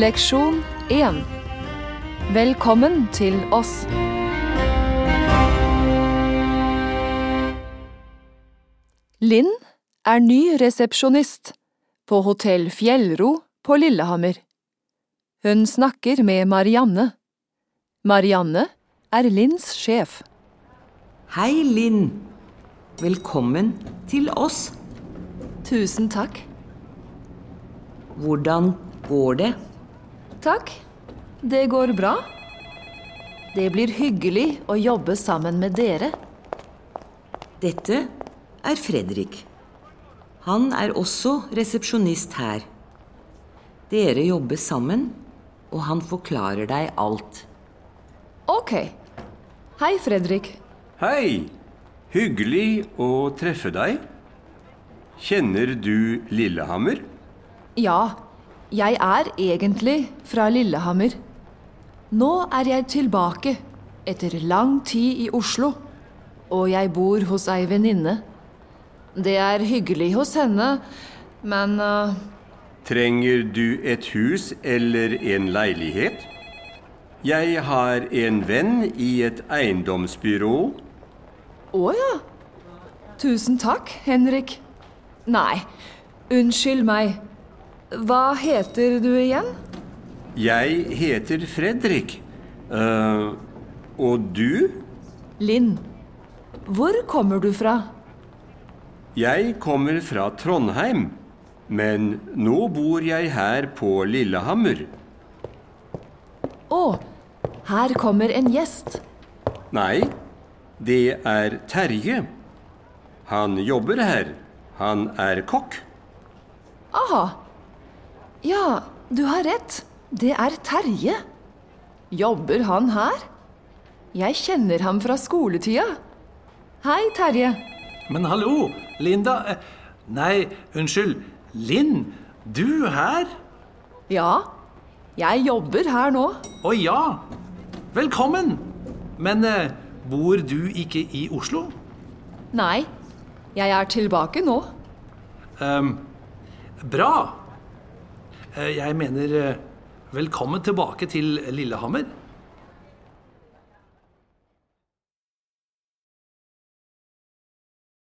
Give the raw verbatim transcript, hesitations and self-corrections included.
Leksjon én. Velkommen til oss. Linn er ny resepsjonist på Hotell Fjellro på Lillehammer. Hun snakker med Marianne. Marianne er Linns sjef. Hei, Linn. Velkommen til oss. Tusen takk. Hvordan går det? Takk. Det går bra. Det blir hyggelig å jobbe sammen med dere. Dette er Fredrik. Han er også resepsjonist her. Dere jobber sammen, og han forklarer deg alt. Ok. Hei, Fredrik. Hei, hyggelig å treffe deg. Kjenner du Lillehammer? Ja, jeg er egentlig fra Lillehammer. Nå er jeg tilbake etter lang tid i Oslo, og jeg bor hos ei venninne. Det er hyggelig hos henne, men... Uh... Trenger du et hus eller en leilighet? Jeg har en venn i et eiendomsbyrå. Å ja. Tusen takk, Henrik. Nei, unnskyld meg. Hva heter du igjen? Jeg heter Fredrik. Uh, og du? Linn. Hvor kommer du fra? Jeg kommer fra Trondheim, men nå bor jeg her på Lillehammer. Å, her kommer en gjest. Nei, det er Terje. Han jobber her. Han er kokk. Aha. Ja, du har rett. Det er Terje. Jobber han her? Jeg kjenner ham fra skoletida. Hei, Terje. Men hallo, Linda. Nei, unnskyld. Linn, du her? Ja, jeg jobber her nå. Å ja, velkommen. Men eh, bor du ikke i Oslo? Nei, jeg er tilbake nå. Um, bra. Jeg mener, velkommen tilbake til Lillehammer.